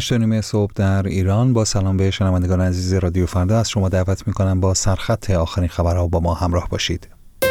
8 صبح در ایران. با سلام به شنوندگان عزیز رادیو فردا، از شما دعوت می‌کنم با سرخط آخرین خبرها با ما همراه باشید.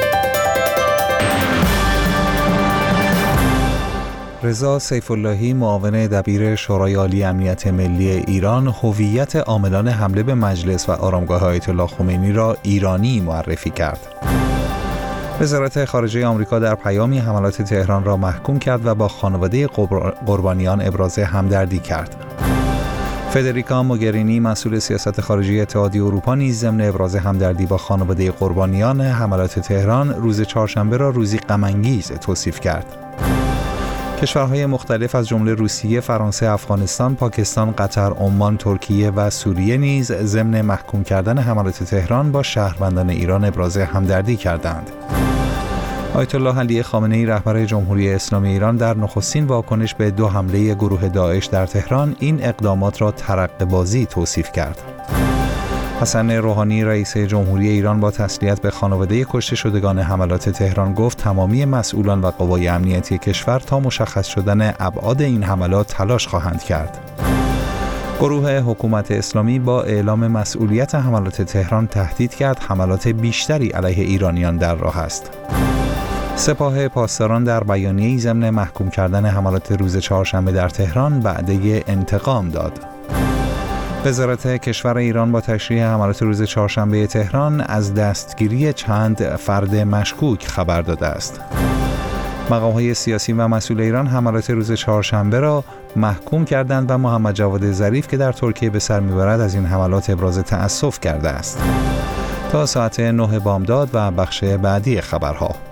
رضا سیف‌اللهی، معاون دبیر شورای عالی امنیت ملی ایران، هویت عاملان حمله به مجلس و آرامگاه آیت الله خمینی را ایرانی معرفی کرد. وزارت خارجه آمریکا در پیامی حملات تهران را محکوم کرد و با خانواده قربانیان ابراز همدردی کرد. فدریکا موگرینی، مسئول سیاست خارجی اتحادیه اروپا، نیز ضمن ابراز همدردی با خانواده قربانیان حملات تهران روز چهارشنبه را روزی غم‌انگیز توصیف کرد. کشورهای مختلف از جمله روسیه، فرانسه، افغانستان، پاکستان، قطر، عمان، ترکیه و سوریه نیز ضمن محکوم کردن حملات تهران با شهروندان ایران ابراز همدردی کردند. آیت الله علی خامنه‌ای، رهبر جمهوری اسلامی ایران، در نخستین واکنش به 2 حمله گروه داعش در تهران این اقدامات را ترقه‌بازی توصیف کرد. حسن روحانی، رئیس جمهوری ایران، با تسلیت به خانواده کشته شدگان حملات تهران گفت تمامی مسئولان و قوای امنیتی کشور تا مشخص شدن ابعاد این حملات تلاش خواهند کرد. گروه حکومت اسلامی با اعلام مسئولیت حملات تهران تهدید کرد حملات بیشتری علیه ایرانیان در راه است. سپاه پاسداران در بیانیه‌ای ضمن محکوم کردن حملات روز چهارشنبه در تهران وعده انتقام داد. وزارت کشور ایران با تشریح حملات روز چهارشنبه تهران از دستگیری چند فرد مشکوک خبر داده است. مقام‌های سیاسی و مسئول ایران حملات روز چهارشنبه را محکوم کردند و محمد جواد ظریف که در ترکیه به سر می‌برد از این حملات ابراز تأسف کرده است. تا ساعت 9 بامداد و بخش بعدی خبرها.